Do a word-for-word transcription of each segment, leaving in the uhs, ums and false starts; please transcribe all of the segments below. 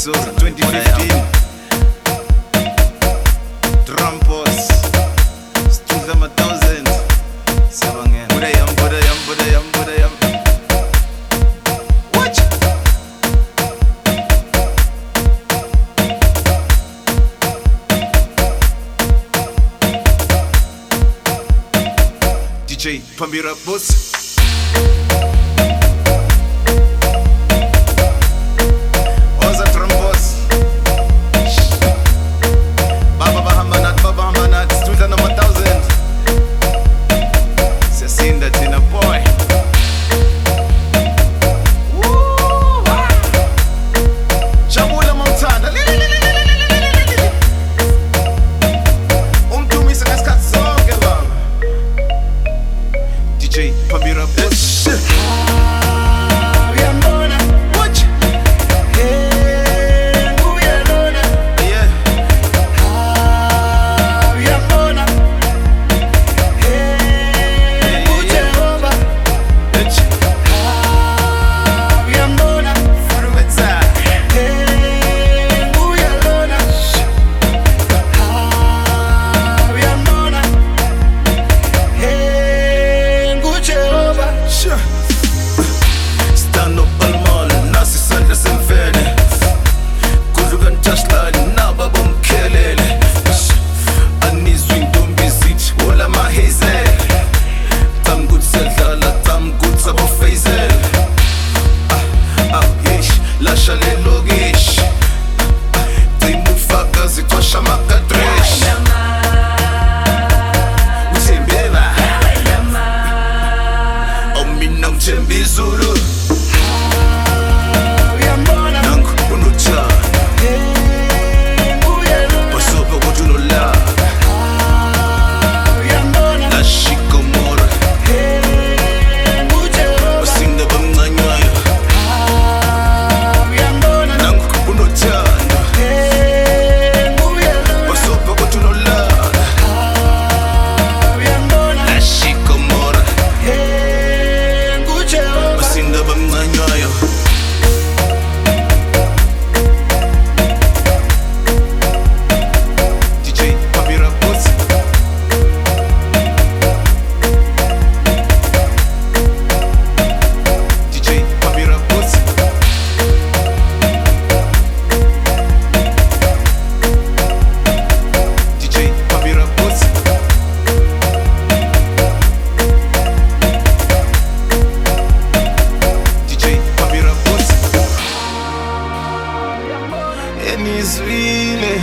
episode twenty fifteen. Trampos Studla ma thousand. Siyabangena. Budayam, budayam, budayam, budayam. Watch. D J Pambira Boss. Pambira Boss. Nizwile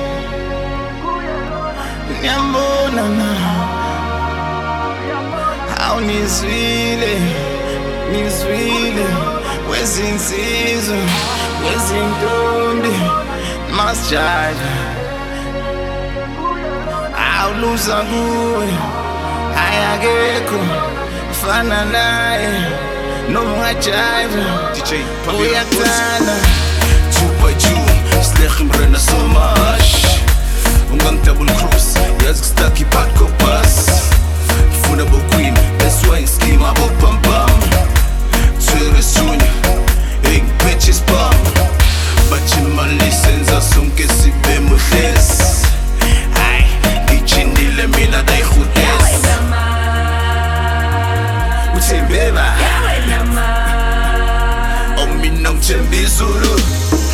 Nyambona na How nizwile Nizwile Wezinsizwe Wezintombi Masjaja Awuluza kuwe Ayakekho Fana naye Nomwajaja D J Pambira Boss. Two by two Slecht mrena so much Ungang double cruise Yazg staki patko pass Funa bo queen Best wine scheme abo pam pam Ture sunya Ing bitches pam Bachi malisenza Sonke sibe muhles Ay Ichindile mina day khudes Utembeba Ominong chembizulu